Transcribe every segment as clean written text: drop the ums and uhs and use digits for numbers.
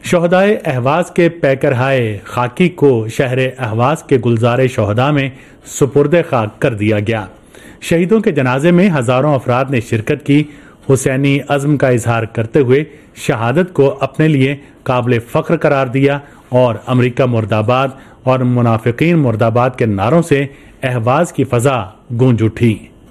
شہدائے اہواز کے پیکرہائے خاکی کو شہر اہواز کے گلزار شہداء میں سپرد خاک کر دیا گیا۔ شہیدوں کے جنازے میں ہزاروں افراد نے شرکت کی۔ حسینی عزم کا اظہار کرتے ہوئے شہادت کو اپنے لیے قابل فخر قرار دیا اور امریکہ مرد آباد اور منافقین مرد آباد کے نعروں سے اہواز کی فضا گونج اٹھی۔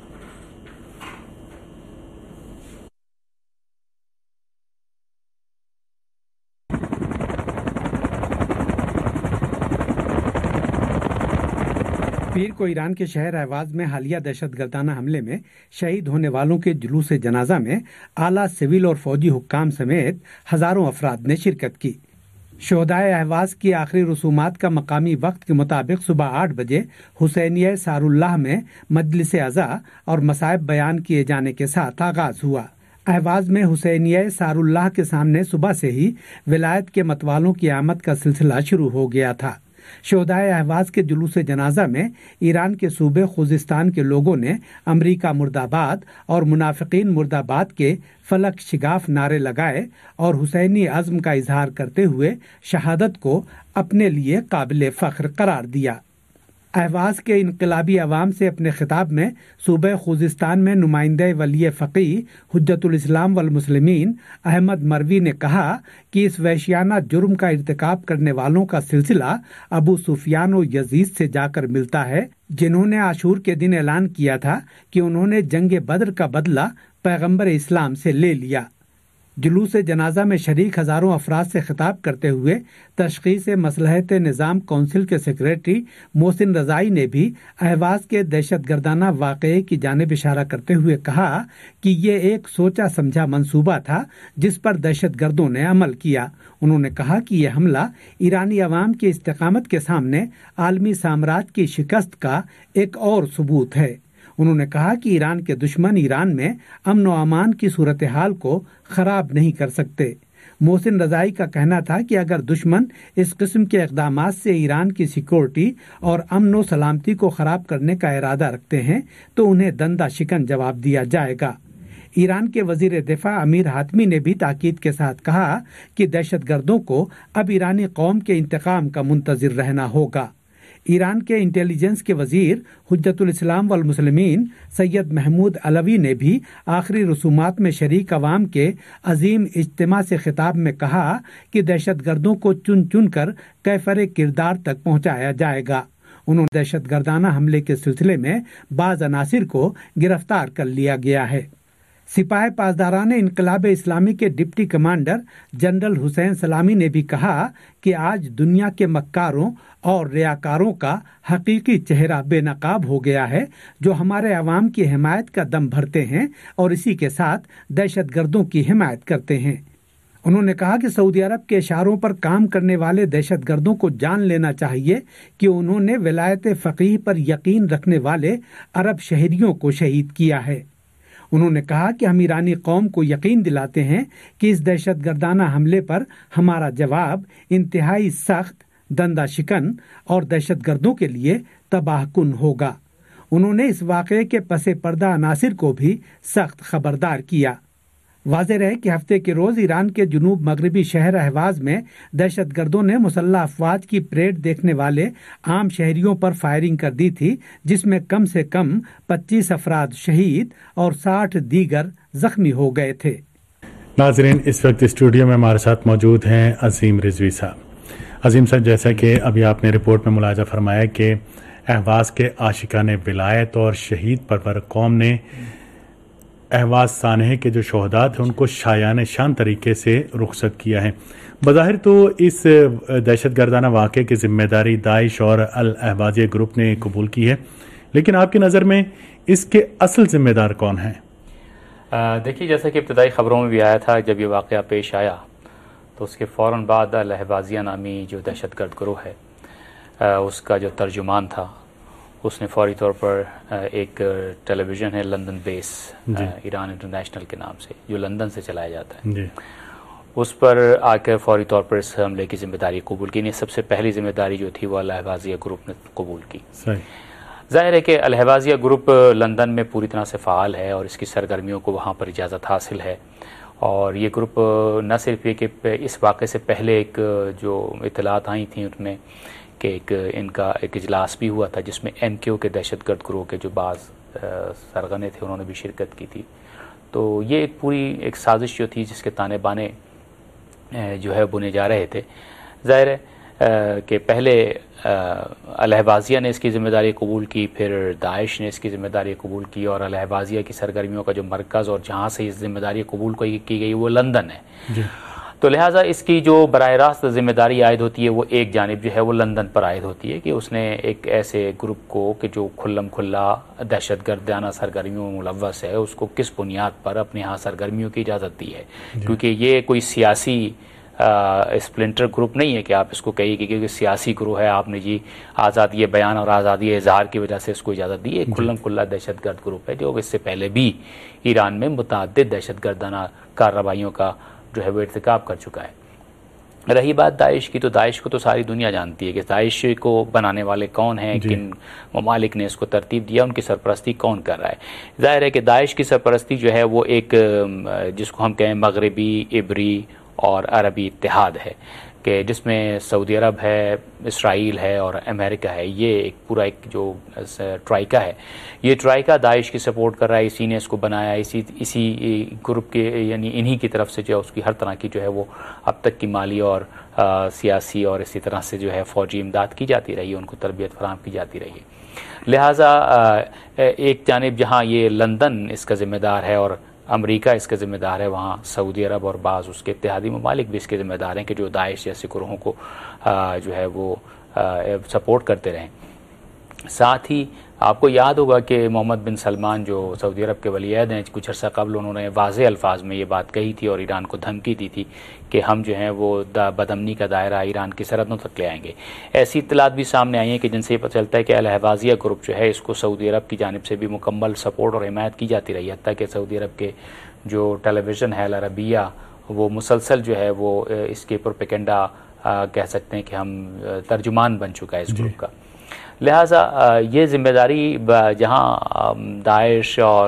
پیر کو ایران کے شہر اہواز میں حالیہ دہشت گردانہ حملے میں شہید ہونے والوں کے جلوس جنازہ میں اعلیٰ سول اور فوجی حکام سمیت ہزاروں افراد نے شرکت کی۔ شہدائے اہواز کی آخری رسومات کا مقامی وقت کے مطابق صبح 8 بجے حسینیہ سار اللہ میں مجلس عزا اور مصائب بیان کیے جانے کے ساتھ آغاز ہوا۔ اہواز میں حسینیہ سار اللہ کے سامنے صبح سے ہی ولایت کے متوالوں کی آمد کا سلسلہ شروع ہو گیا تھا۔ شہدائے اہواز کے جلوس جنازہ میں ایران کے صوبے خوزستان کے لوگوں نے امریکہ مرد آباد اور منافقین مرد آباد کے فلک شگاف نعرے لگائے اور حسینی عزم کا اظہار کرتے ہوئے شہادت کو اپنے لیے قابل فخر قرار دیا۔ اہواز کے انقلابی عوام سے اپنے خطاب میں صوبہ خوزستان میں نمائندہ ولی فقیہ حجت الاسلام والمسلمین احمد مروی نے کہا کہ اس وحشیانہ جرم کا ارتکاب کرنے والوں کا سلسلہ ابو سفیان و یزید سے جا کر ملتا ہے، جنہوں نے عاشور کے دن اعلان کیا تھا کہ انہوں نے جنگ بدر کا بدلہ پیغمبر اسلام سے لے لیا۔ جلوس جنازہ میں شریک ہزاروں افراد سے خطاب کرتے ہوئے تشخیص مصلحت نظام کونسل کے سیکریٹری محسن رضائی نے بھی اہواز کے دہشت گردانہ واقعے کی جانب اشارہ کرتے ہوئے کہا کہ یہ ایک سوچا سمجھا منصوبہ تھا جس پر دہشت گردوں نے عمل کیا۔ انہوں نے کہا کہ یہ حملہ ایرانی عوام کی استقامت کے سامنے عالمی سامراج کی شکست کا ایک اور ثبوت ہے۔ انہوں نے کہا کہ ایران کے دشمن ایران میں امن و امان کی صورتحال کو خراب نہیں کر سکتے۔ محسن رضائی کا کہنا تھا کہ اگر دشمن اس قسم کے اقدامات سے ایران کی سیکورٹی اور امن و سلامتی کو خراب کرنے کا ارادہ رکھتے ہیں تو انہیں دندہ شکن جواب دیا جائے گا۔ ایران کے وزیر دفاع امیر حاتمی نے بھی تاکید کے ساتھ کہا کہ دہشت گردوں کو اب ایرانی قوم کے انتقام کا منتظر رہنا ہوگا۔ ایران کے انٹیلیجنس کے وزیر حجت الاسلام والمسلمین سید محمود علوی نے بھی آخری رسومات میں شریک عوام کے عظیم اجتماع سے خطاب میں کہا کہ دہشت گردوں کو چن چن کر کیفر کردار تک پہنچایا جائے گا۔ انہوں نے دہشت گردانہ حملے کے سلسلے میں بعض عناصر کو گرفتار کر لیا گیا ہے۔ سپاہ پاسداران انقلاب اسلامی کے ڈپٹی کمانڈر جنرل حسین سلامی نے بھی کہا کہ آج دنیا کے مکاروں اور ریاکاروں کا حقیقی چہرہ بے نقاب ہو گیا ہے، جو ہمارے عوام کی حمایت کا دم بھرتے ہیں اور اسی کے ساتھ دہشت گردوں کی حمایت کرتے ہیں۔ انہوں نے کہا کہ سعودی عرب کے اشاروں پر کام کرنے والے دہشت گردوں کو جان لینا چاہیے کہ انہوں نے ولایت فقیہ پر یقین رکھنے والے عرب شہریوں کو شہید کیا ہے۔ انہوں نے کہا کہ ہم ایرانی قوم کو یقین دلاتے ہیں کہ اس دہشت گردانہ حملے پر ہمارا جواب انتہائی سخت، دندہ شکن اور دہشت گردوں کے لیے تباہ کن ہوگا۔ انہوں نے اس واقعے کے پس پردہ عناصر کو بھی سخت خبردار کیا۔ واضح رہے کہ ہفتے کے روز ایران کے جنوب مغربی شہر اہواز میں دہشت گردوں نے مسلح افواج کی پریڈ دیکھنے والے عام شہریوں پر فائرنگ کر دی تھی، جس میں کم سے کم 25 افراد شہید اور 60 دیگر زخمی ہو گئے تھے۔ ناظرین، اس وقت اسٹوڈیو میں ہمارے ساتھ موجود ہیں عظیم رضوی صاحب۔ عظیم صاحب، جیسا کہ ابھی آپ نے رپورٹ میں ملاحظہ فرمایا کہ اہواز کے عاشقان ولایت اور شہید پرور قوم نے اہواز سانحے کے جو شہداء تھے ان کو شایان شان طریقے سے رخصت کیا ہے۔ بظاہر تو اس دہشت گردانہ واقعے کی ذمہ داری داعش اور الاہوازیہ گروپ نے قبول کی ہے، لیکن آپ کی نظر میں اس کے اصل ذمہ دار کون ہیں؟ دیکھیے، جیسا کہ ابتدائی خبروں میں بھی آیا تھا، جب یہ واقعہ پیش آیا تو اس کے فوراً بعد الاہوازیہ نامی جو دہشت گرد گروہ ہے اس کا جو ترجمان تھا اس نے فوری طور پر ایک ٹیلی ویژن ہے لندن بیس ایران انٹرنیشنل کے نام سے، جو لندن سے چلایا جاتا ہے، اس پر آ کر فوری طور پر اس حملے کی ذمہ داری قبول کی۔ سب سے پہلی ذمہ داری جو تھی وہ الاہوازیہ گروپ نے قبول کی۔ ظاہر ہے کہ الاہوازیہ گروپ لندن میں پوری طرح سے فعال ہے اور اس کی سرگرمیوں کو وہاں پر اجازت حاصل ہے، اور یہ گروپ نہ صرف یہ کہ اس واقعے سے پہلے ایک جو اطلاعات آئی تھیں ان میں کہ ان کا ایک اجلاس بھی ہوا تھا جس میں MKO کے دہشت گرد گروہ کے جو بعض سرغنے تھے انہوں نے بھی شرکت کی تھی. تو یہ ایک پوری ایک سازش جو تھی جس کے تانے بانے جو ہے بنے جا رہے تھے. ظاہر ہے کہ پہلے الہبازیہ نے اس کی ذمہ داری قبول کی، پھر داعش نے اس کی ذمہ داری قبول کی، اور الہبازیہ کی سرگرمیوں کا جو مرکز اور جہاں سے اس ذمہ داری قبول کی گئی وہ لندن ہے. جی. تو لہٰذا اس کی جو براہ راست ذمہ داری عائد ہوتی ہے وہ ایک جانب جو ہے وہ لندن پر عائد ہوتی ہے کہ اس نے ایک ایسے گروپ کو کہ جو کھلم کھلا دہشت گردانہ سرگرمیوں میں ملوث ہے اس کو کس بنیاد پر اپنے ہاں سرگرمیوں کی اجازت دی ہے. کیونکہ یہ کوئی سیاسی اسپلنٹر گروپ نہیں ہے کہ آپ اس کو کہیے کہ کیونکہ سیاسی گروہ ہے آپ نے جی آزادی بیان اور آزادی اظہار کی وجہ سے اس کو اجازت دی. ایک کھلم کھلا دہشت گرد گروپ ہے جو اس سے پہلے بھی ایران میں متعدد دہشت گردانہ کارروائیوں کا جو ہے وہ ارتکاب کر چکا ہے. رہی بات داعش کی، تو داعش کو تو ساری دنیا جانتی ہے کہ داعش کو بنانے والے کون ہیں، کن ممالک نے اس کو ترتیب دیا، ان کی سرپرستی کون کر رہا ہے. ظاہر ہے کہ داعش کی سرپرستی جو ہے وہ ایک جس کو ہم کہیں مغربی عبری اور عربی اتحاد ہے کہ جس میں سعودی عرب ہے، اسرائیل ہے اور امریکہ ہے. یہ ایک پورا ایک جو ٹرائکا ہے، یہ ٹرائکا داعش کی سپورٹ کر رہا ہے. اسی نے اس کو بنایا، اسی گروپ کے یعنی انہی کی طرف سے جو ہے اس کی ہر طرح کی جو ہے وہ اب تک کی مالی اور سیاسی اور اسی طرح سے جو ہے فوجی امداد کی جاتی رہی ہے، ان کو تربیت فراہم کی جاتی رہی ہے. لہٰذا ایک جانب جہاں یہ لندن اس کا ذمہ دار ہے اور امریکہ اس کے ذمہ دار ہے، وہاں سعودی عرب اور بعض اس کے اتحادی ممالک بھی اس کے ذمہ دار ہیں کہ جو داعش جیسے گروہوں کو جو ہے وہ سپورٹ کرتے رہیں. ساتھ ہی آپ کو یاد ہوگا کہ محمد بن سلمان جو سعودی عرب کے ولی عہد ہیں، کچھ عرصہ قبل انہوں نے واضح الفاظ میں یہ بات کہی تھی اور ایران کو دھمکی دی تھی کہ ہم جو ہیں وہ بدامنی کا دائرہ ایران کی سرحدوں تک لے آئیں گے. ایسی اطلاعات بھی سامنے آئی ہیں کہ جن سے یہ پتہ چلتا ہے کہ الہبازیہ گروپ جو ہے اس کو سعودی عرب کی جانب سے بھی مکمل سپورٹ اور حمایت کی جاتی رہی ہے. حتیٰ کہ سعودی عرب کے جو ٹیلی ویژن ہے العربیہ وہ مسلسل جو ہے وہ اس کے پروپیگنڈا کہہ سکتے ہیں کہ ہم ترجمان بن چکا ہے اس گروپ کا. لہٰذا یہ ذمہ داری جہاں داعش اور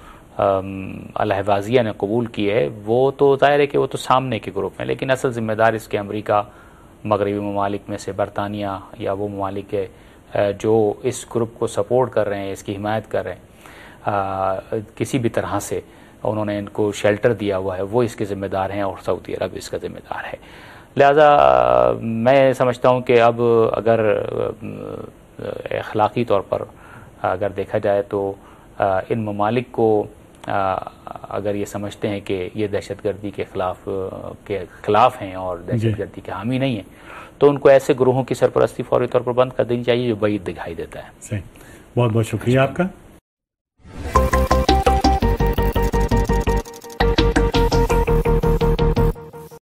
الہبازیہ نے قبول کی ہے وہ تو ظاہر ہے کہ وہ تو سامنے کے گروپ ہیں، لیکن اصل ذمہ دار اس کے امریکہ، مغربی ممالک میں سے برطانیہ یا وہ ممالک جو اس گروپ کو سپورٹ کر رہے ہیں، اس کی حمایت کر رہے ہیں، کسی بھی طرح سے انہوں نے ان کو شیلٹر دیا ہوا ہے، وہ اس کے ذمہ دار ہیں اور سعودی عرب اس کا ذمہ دار ہے. لہذا میں سمجھتا ہوں کہ اب اگر اخلاقی طور پر اگر دیکھا جائے تو ان ممالک کو اگر یہ سمجھتے ہیں کہ یہ دہشت گردی کے خلاف ہیں اور دہشت گردی کے حامی نہیں ہیں تو ان کو ایسے گروہوں کی سرپرستی فوری طور پر بند کر دینی چاہیے جو بعید دکھائی دیتا ہے. صحیح. بہت بہت شکریہ آپ کا.